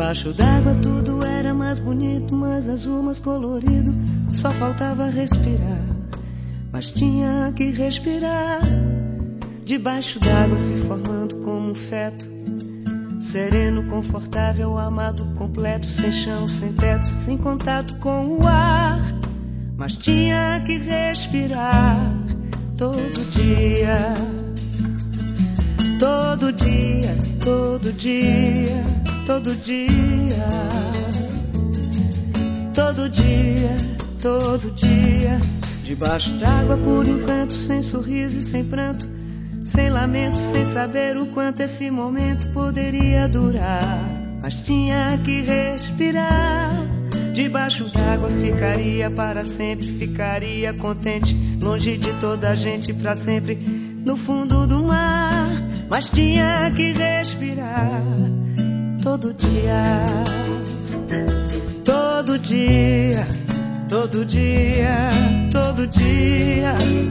Debaixo d'água tudo era mais bonito, mais azul, mais colorido. Só faltava respirar, mas tinha que respirar. Debaixo d'água se formando como um feto, sereno, confortável, amado, completo, sem chão, sem teto, sem contato com o ar. Mas tinha que respirar todo dia, todo dia, todo dia, todo dia, todo dia, todo dia. Debaixo d'água por enquanto, sem sorriso e sem pranto, sem lamento, sem saber o quanto esse momento poderia durar. Mas tinha que respirar. Debaixo d'água ficaria para sempre, ficaria contente, longe de toda a gente pra sempre, no fundo do mar. Mas tinha que respirar todo dia, todo dia, todo dia, todo dia,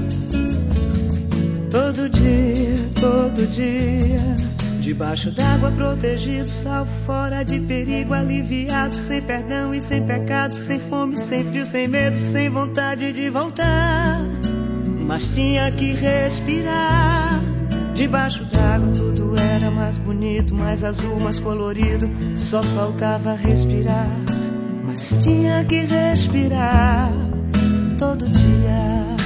todo dia, todo dia. Debaixo d'água protegido, salvo, fora de perigo, aliviado, sem perdão e sem pecado, sem fome, sem frio, sem medo, sem vontade de voltar. Mas tinha que respirar. Debaixo d'água tudo era mais bonito, mais azul, mais colorido. Só faltava respirar. Mas tinha que respirar todo dia.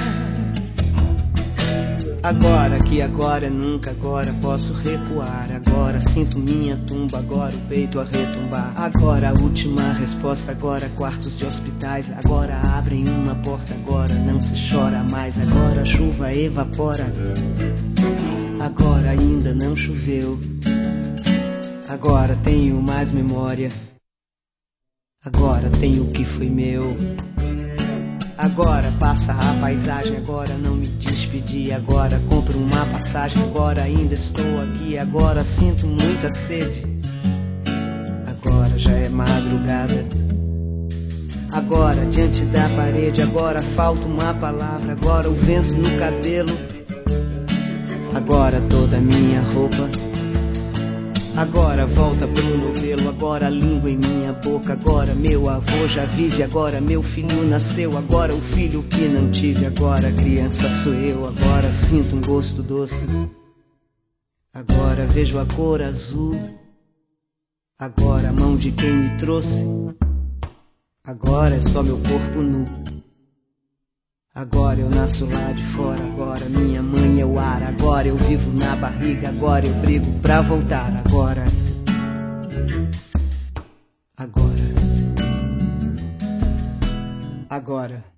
Agora que agora é nunca, agora posso recuar. Agora sinto minha tumba, agora o peito a retumbar. Agora a última resposta, agora quartos de hospitais. Agora abrem uma porta, agora não se chora mais. Agora a chuva evapora, agora ainda não choveu. Agora tenho mais memória, agora tenho o que foi meu. Agora passa a paisagem, agora não me despedi. Agora compro uma passagem, agora ainda estou aqui. Agora sinto muita sede, agora já é madrugada. Agora diante da parede, agora falta uma palavra. Agora o vento no cabelo, agora toda a minha roupa. Agora volta pro novelo, agora a língua em minha boca. Agora meu avô já vive, agora meu filho nasceu. Agora o filho que não tive, agora a criança sou eu. Agora sinto um gosto doce, agora vejo a cor azul. Agora a mão de quem me trouxe, agora é só meu corpo nu. Agora eu nasço lá de fora, agora minha mãe é o ar. Agora eu vivo na barriga, agora eu brigo pra voltar. Agora, agora, agora.